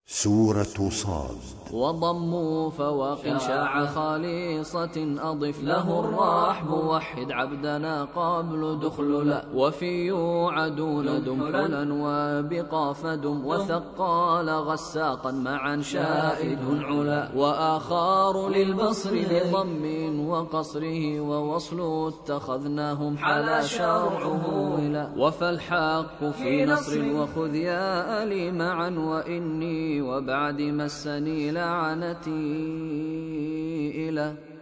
سورة صاد. وضموا فواق شاع خالصة أضف له الرحب وحد عبدنا قبل دخللا وفي يوعدون دمحلا وبقى فدم وثقال غساقا معا شائد علا وآخار للبصر بضم وقصره ووصل اتخذناهم حلا شرعه ولا وفالحق في نصر وخذ يا ألي معا وإني وبعد مسني لعنتي إلى